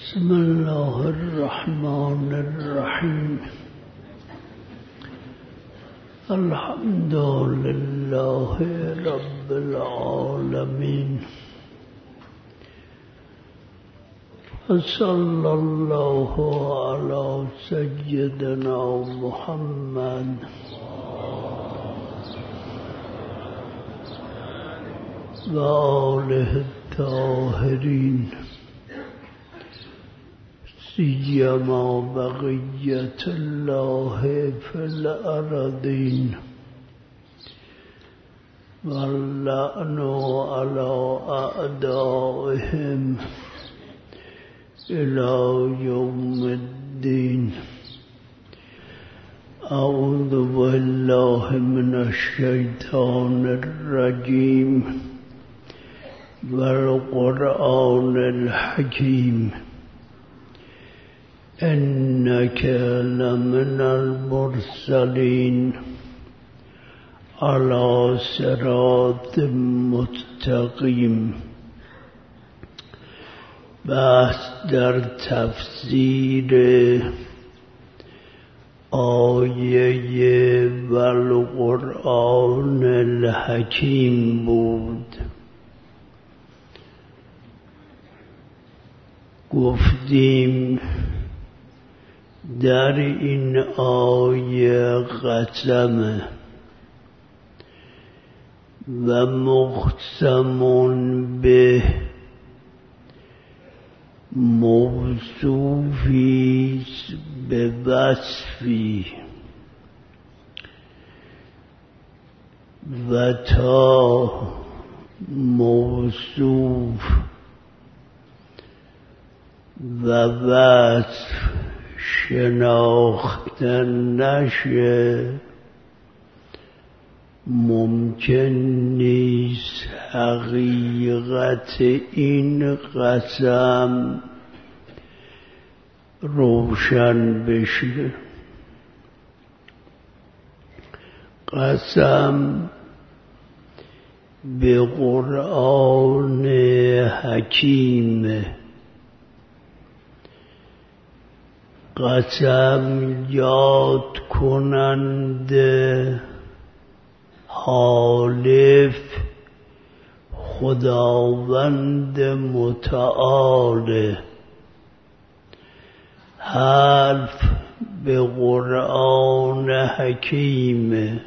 بسم الله الرحمن الرحيم. الحمد لله رب العالمين، وصلى الله على سيدنا محمد وآله الطاهرين، سيما بقية الله في الأرضين، واللعن على أعدائهم إلى يوم الدين. أعوذ بالله من الشيطان الرجيم والقرآن الحكيم. إنك لمن المرسلين على صراط مستقيم. بحث در تفسیر آیه والقرآن الحکیم بود. گفتیم در این آیه قسمه و مقسم به موصوفی به وصفی و تا موصوف و وصف شناخته نشه ممکن نیست حقیقت این قسم روشن بشه. قسم به قرآن حکیم، قسم یاد کننده حالف خداوند متعال، حلف به قرآن حکیم.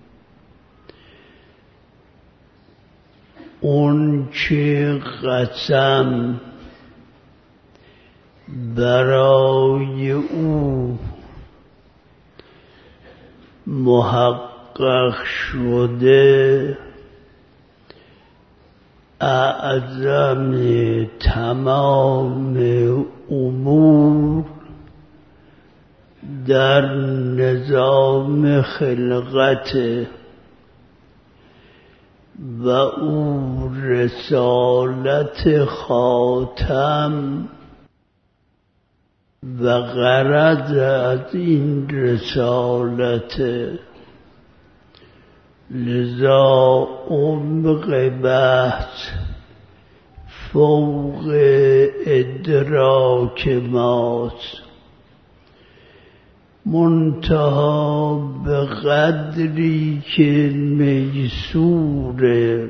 اون چه قسم برای او محقق شده اعظم تمام امور در نظام خلقت و او رسالت خاتم و غرض از این رسالت. لذا عمق بحث فوق ادراک ماست، منتها به قدری که میسوره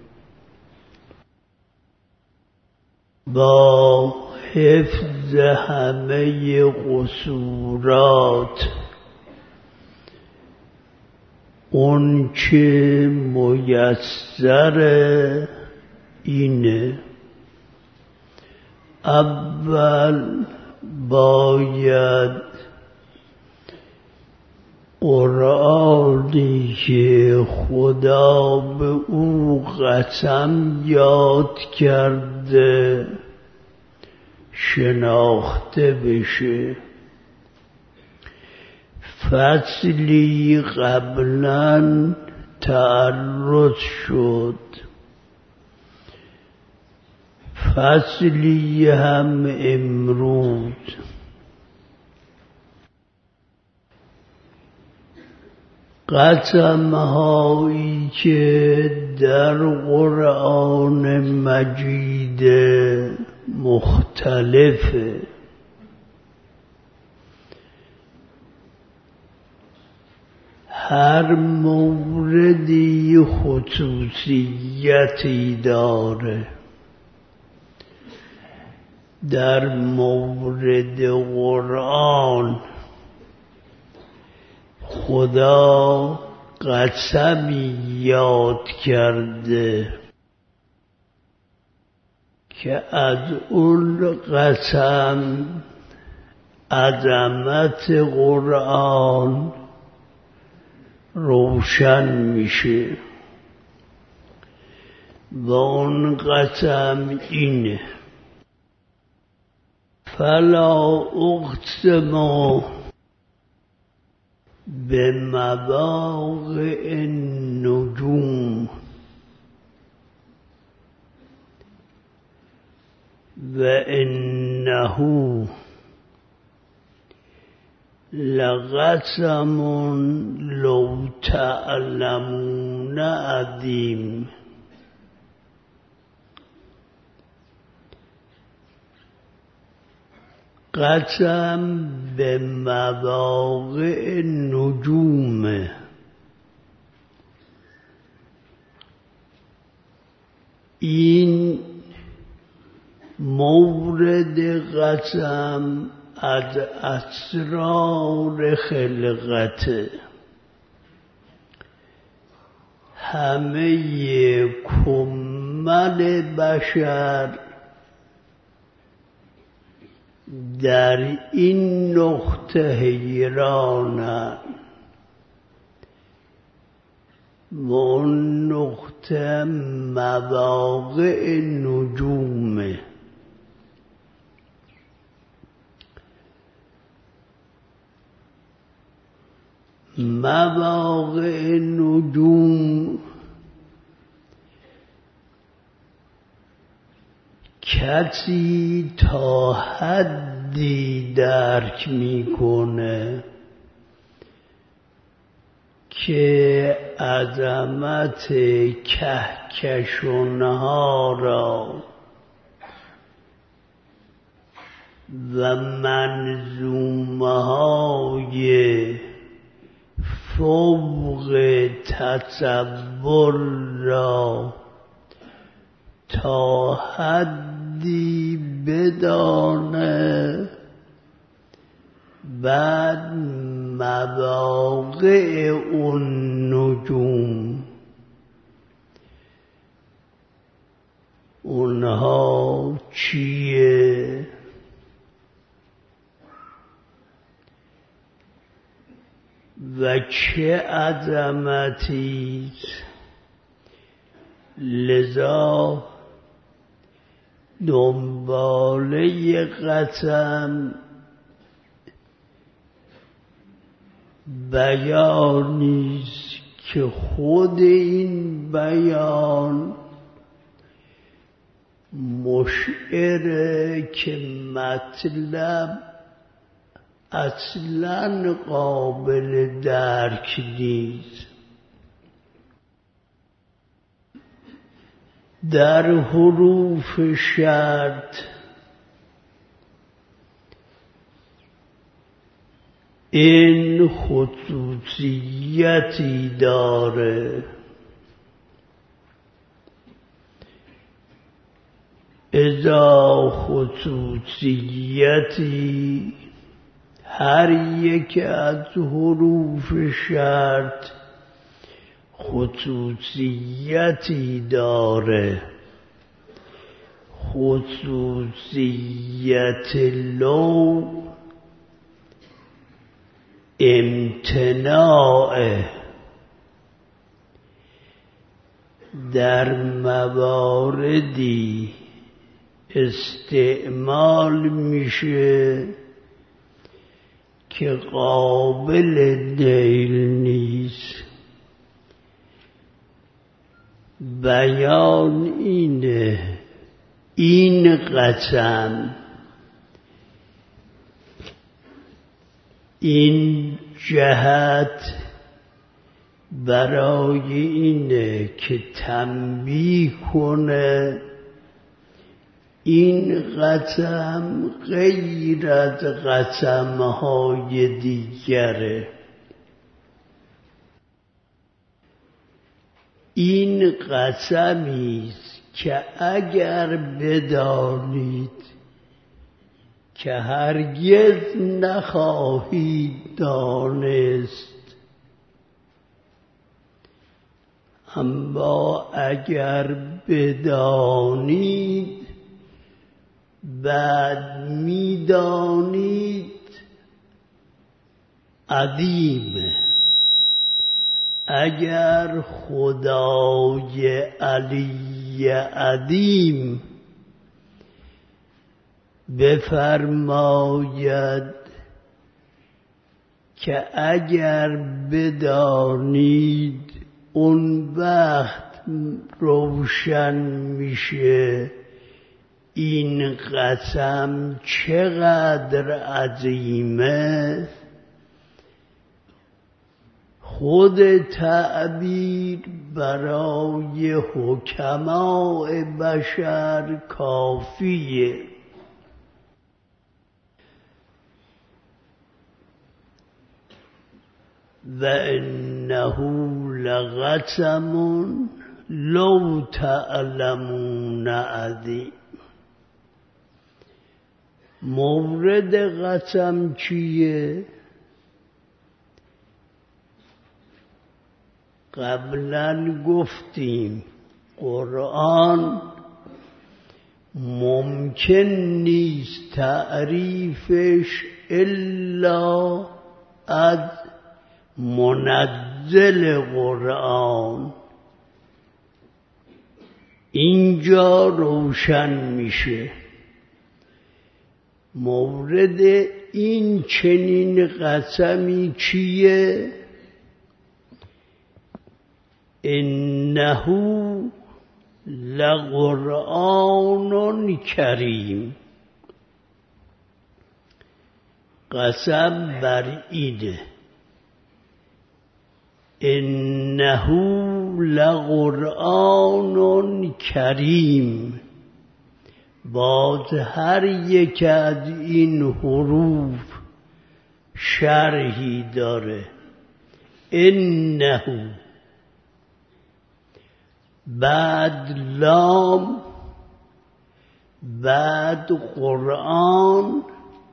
با حفظ همه قصورات. اون چه میسر اینه اول باید قرآنی که خدا به او قسم یاد کرده شناخته بشه. فصلی قبلا تعرض شد، فصلی هم امروز. قسم‌هایی که در قرآن مجید مختلفه. هر موردی خصوصیتی داره. در مورد قرآن خدا قسمی یاد کرده که از اون قسم عظمت قرآن روشن میشه و اون قسم اینه: فلا اقسم بمواقع النجوم و انه لقسم لو تعلمون عظیم. قسم به مواقع نجوم. این مورد قسم از اسرار خلقت. همه کمل بشر در این نقطه حیرانند و اون نقطه مواقع نجومه. مواقع نجوم کسی تا حدی درک میکنه که عظمت کهکشانها را و منظومه های فوق تصور را تا حدی بدانه، بعد مواقع اون نجوم اونها چیه؟ و چه عظمتی؟ لذا دنباله قسم بیانیست که خود این بیان مشعره که مطلب اصلاً قابل درک نیست. در حروف شرط این خصوصیتی داره: اذا خصوصیتی هر یک از حروف شرط خصوصیتی داره. خصوصیت لو امتناع در مواردی استعمال میشه که قابل نیل نیست. بیان اینه: این قسم، این جهت برای اینه که تنبیه کنه این قسم غیر از قسمهای دیگره. این قسمیست که اگر بدانید که هرگز نخواهید دانست، اما اگر بدانید بعد میدانید عظیمه. اگر خدای علی عظیم بفرماید که اگر بدانید اون وقت روشن میشه این قسم چقدر عظیمه، خود تعبیر برای حکماء بشر کافیه. و انه لقسم لو تعلمون عظیم. مورد قسم چیه؟ قبلا گفتیم قرآن ممکن نیست تعریفش الا از منزل قرآن. اینجا روشن میشه. مورد این چنین قسمی چیه؟ انه لقرآن کریم. قسم بر اینه انه لقرآن کریم. باز هر یک از این حروف شرحی داره. انه، بعد لام، بعد قرآن،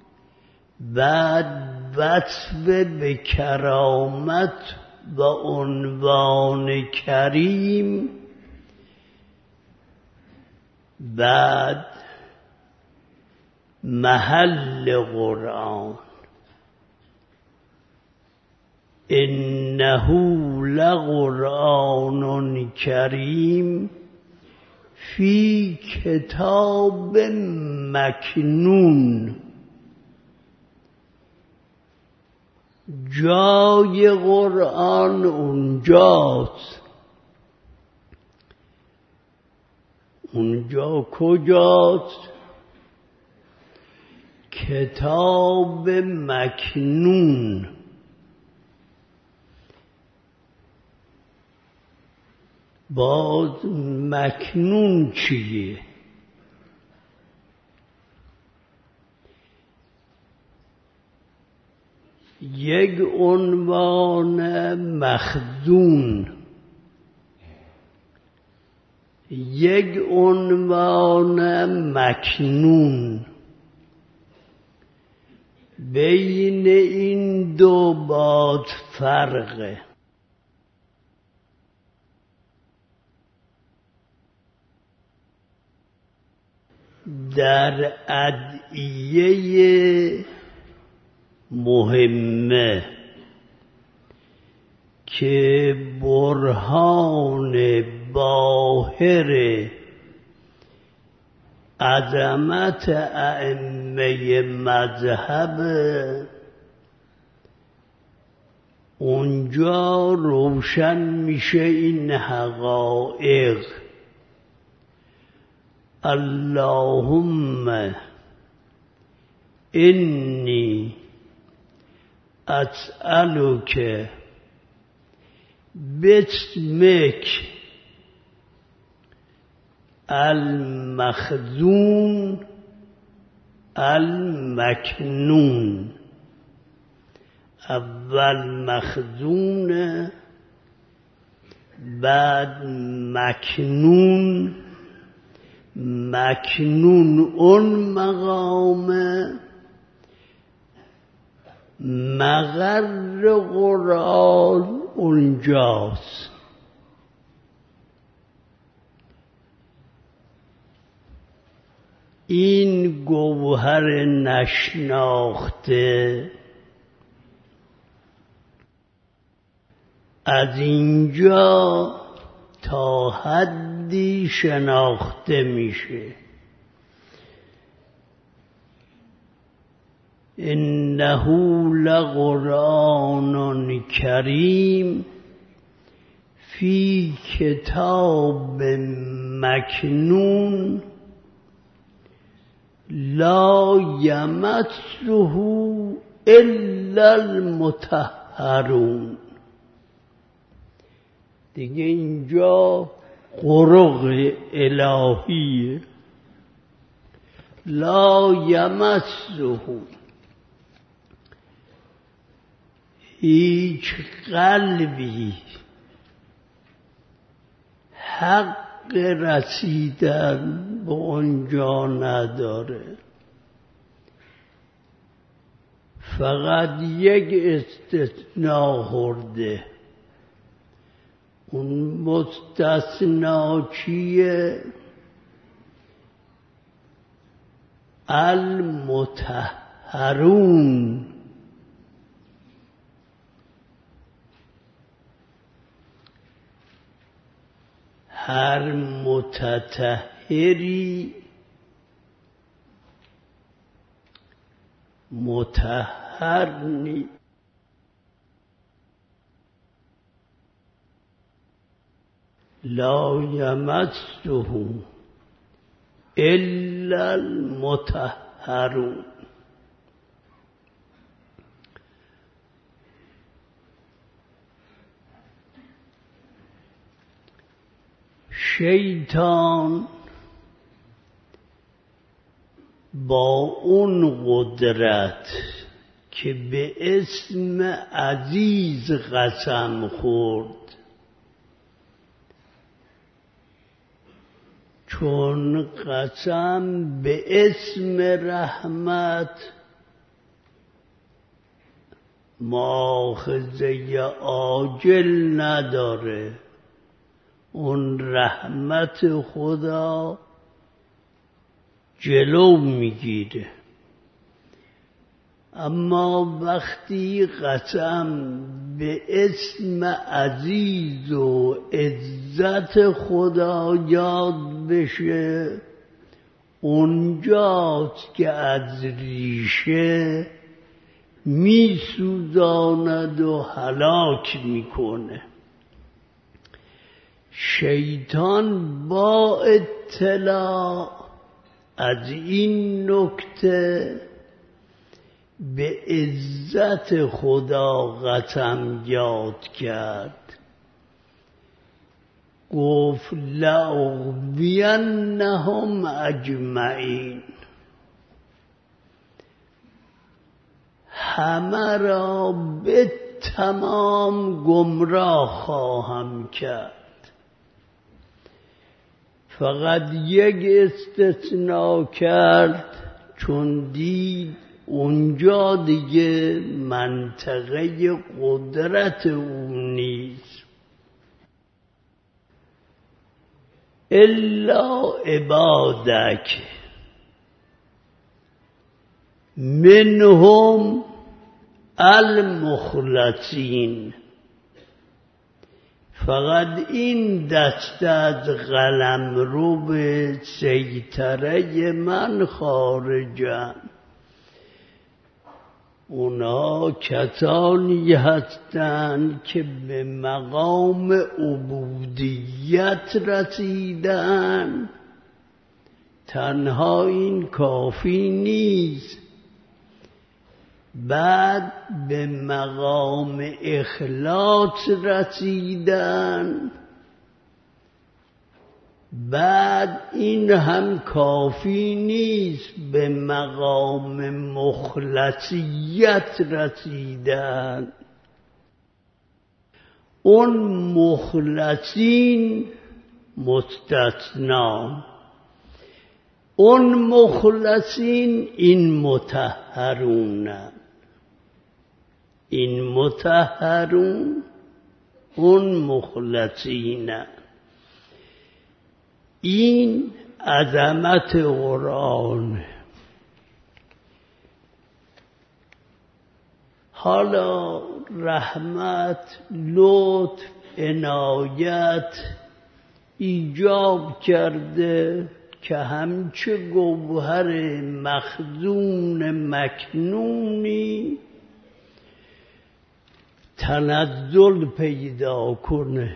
بعد وصف به کرامت و عنوان کریم، بعد محل قرآن. انه لقرآن کریم فی کتاب مکنون. جای قرآن اونجاست. اونجا کجاست؟ کتاب مکنون. باز مکنون چیه؟ یک عنوان مخزون، یک عنوان مکنون. بین این دو باز فرقه. در ادعیه مهمه که برهان باهر عظمت ائمه مذهب، اونجا روشن میشه این حقایق. اللهم انی اسألک باسمک المخزون المکنون. اول مخزون، بعد مکنون. مکنون اون مقامه، مقر قرآن اونجاست. این گوهر نشناخته از اینجا تا حدی شناخته میشه. انه لقرآن کریم فی کتاب مکنون لا یمسه الا المطهرون. دیگه اینجا قرق الهیه. لا یمسه، هیچ قلبی حق رسیدن به اونجا نداره. فقط یک استثناء خورده. اون مستثنا چیه؟ المطهرون. هر متطهری مطهر نیست. لا یمسه الا المطهرون. شیطان با اون قدرت که به اسم عزیز قسم خورد، چون قسم به اسم رحمت مؤاخذه عاجل نداره، اون رحمت خدا جلو میگیره. اما وقتی قسم به اسم عزیز و عزت خدا یاد بشه، اونجاست که از ریشه میسوزاند و هلاک میکنه. شیطان با اطلاع از این نکته به عزت خدا قسم یاد کرد. گفت لأغوینهم اجمعین، همه را به تمام گمراه خواهم کرد. فقط یک استثناء کرد، چون دید اونجا دیگه منطقه قدرت اون نیست. الا عبادک منهم المخلصین. فقط این دسته از قلمرو به سیطره من خارجن. اونا کسانی هستند که به مقام عبودیت رسیدن. تنها این کافی نیست، بعد به مقام اخلاص رسیدن بعد این هم کافی نیست، به مقام مخلصیت رسیدن. اون مخلصین مستثنا، اون مخلصین این مطهرون، این مطهرون اون مخلصین. این عظمت قرآن. حالا رحمت، لطف، عنایت ایجاب کرده که همچه گوهر مخزون مکنونی تنزل پیدا کنه.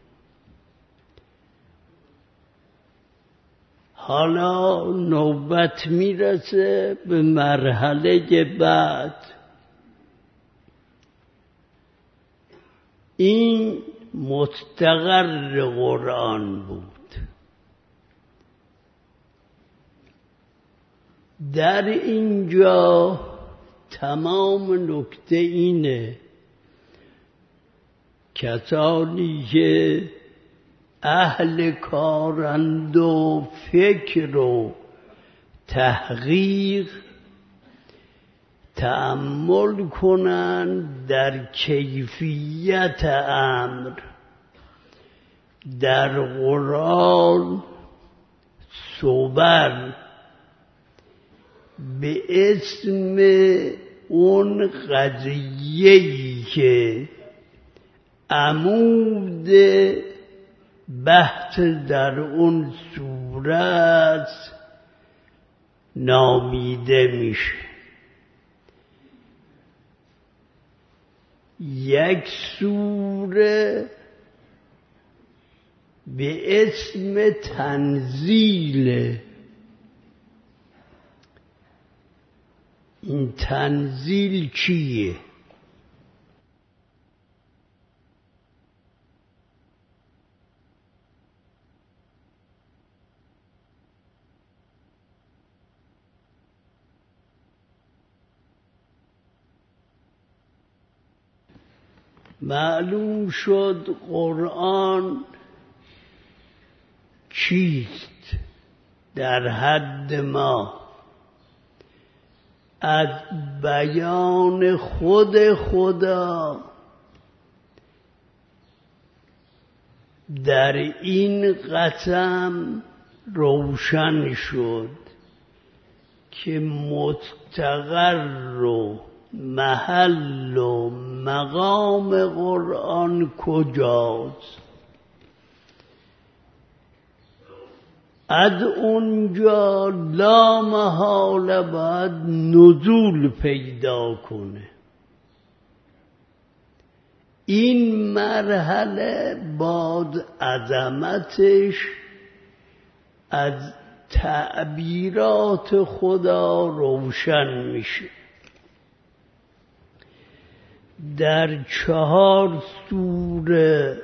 حالا نوبت میرسه به مرحله بعد. این مستقر قرآن بود. در اینجا تمام نکته اینه، کسانی که اهل کارند و فکر و تحقیق، تأمل کنند در کیفیت امر. در قرآن صبر به اسم اون قضیه‌ای که عمود بحث در اون سوره است نامیده میشه. یک سوره به اسم تنزیل. این تنزیل چیه؟ معلوم شد قرآن چیست در حد ما از بیان خود خدا. در این قسم روشن شد که مستقر و محل و مقام قرآن کجاست. از اونجا لا محاله باید نزول پیدا کنه. این مرحله بعد عظمتش از تعبیرات خدا روشن میشه. در 4 سوره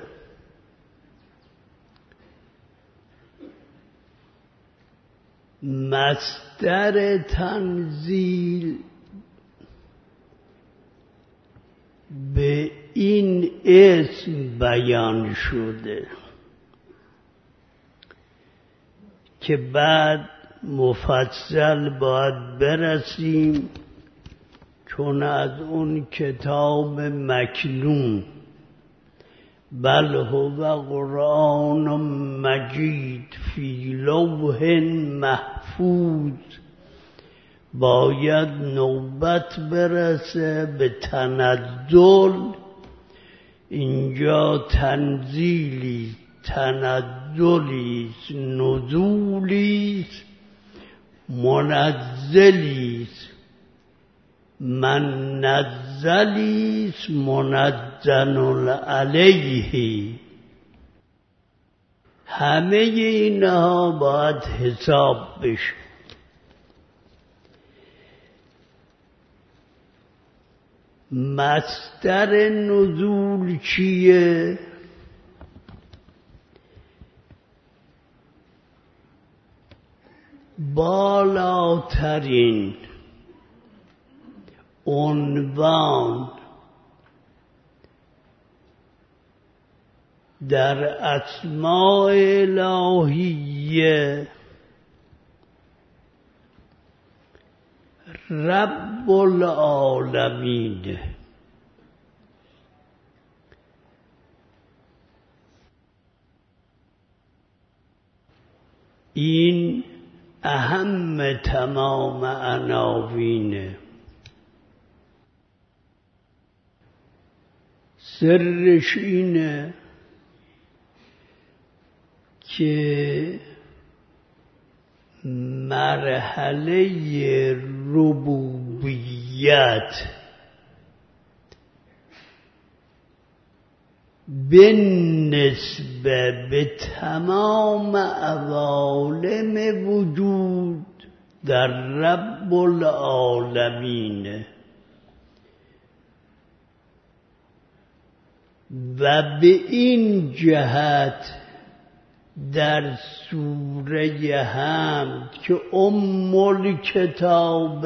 مصدر تنزیل به این اسم بیان شده که بعد مفصل باید برسیم، چون از اون کتاب مکنون بل هو قرآن مجید فی لوح محفوظ باید نوبت برسه به تنزل. اینجا تنزیلی، تنزلی، نزولی، منزلی، من نزلی، منزل علیه. همه اینها باید حساب بشه. مصدر نزول چیه؟ بالاترین عنوان در اسماء الهیه رب العالمین. این اهم تمام عناوینه. سرش اینه که مرحله ربوبیت بالنسبه به تمام عوالم وجود در رب العالمین و به این جهت در سوره حمد که ام الکتاب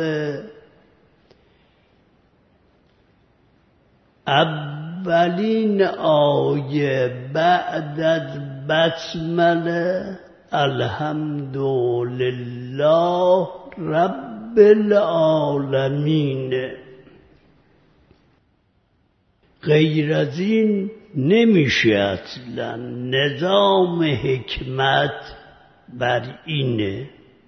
اولین آیه بعد از بسمله الحمدلله رب العالمین. غیر از این نمیشه اصلا. نظام حکمت بر اینه.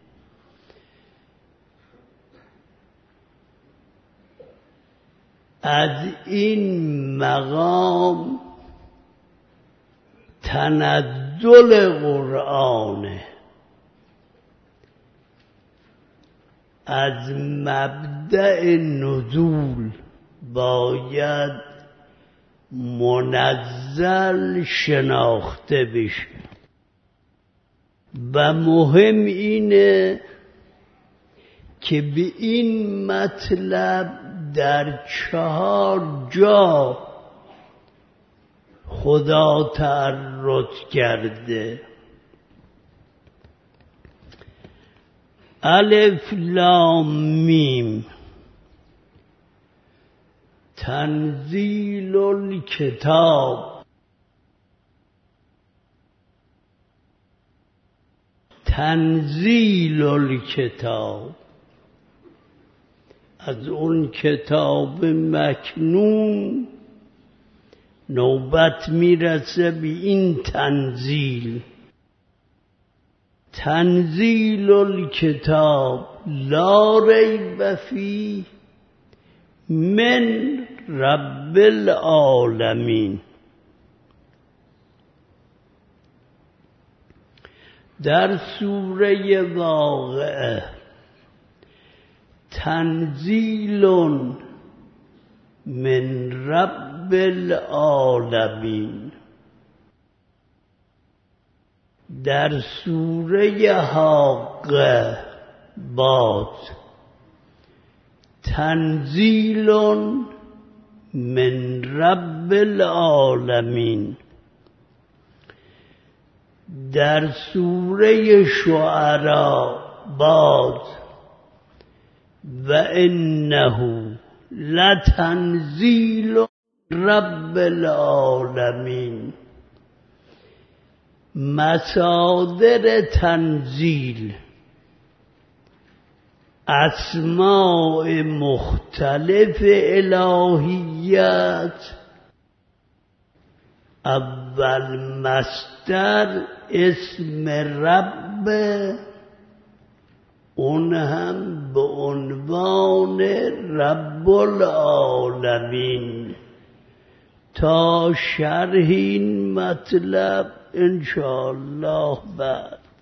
از این مقام تنزل قرآنه. از مبدأ نزول باید منزل شناخته بشه و مهم اینه که به این مطلب در 4 جا خدا تعرض کرده. الف لام میم تنزیل الکتاب. تنزیل الکتاب از اون کتاب مکنون نوبت میرسه به این تنزیل. تنزیل الکتاب لا ریب فیه من رب العالمین. در سوره واقعه تنزیل من رب العالمین. در سوره حاقه باز تنزیل من رب العالمین. در سوره شعراء باز و انه لتنزیل رب العالمین. مصادر تنزیل اسماء مختلف الهیت. اول مصدر اسم رب، اون هم به عنوان رب العالمین. تا شرح این مطلب انشاءالله بعد